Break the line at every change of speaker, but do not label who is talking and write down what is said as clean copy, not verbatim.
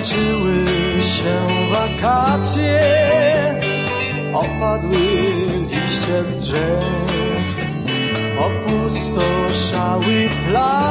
Skończyły się wakacje, opadły liście z drzew, opustoszały plaże.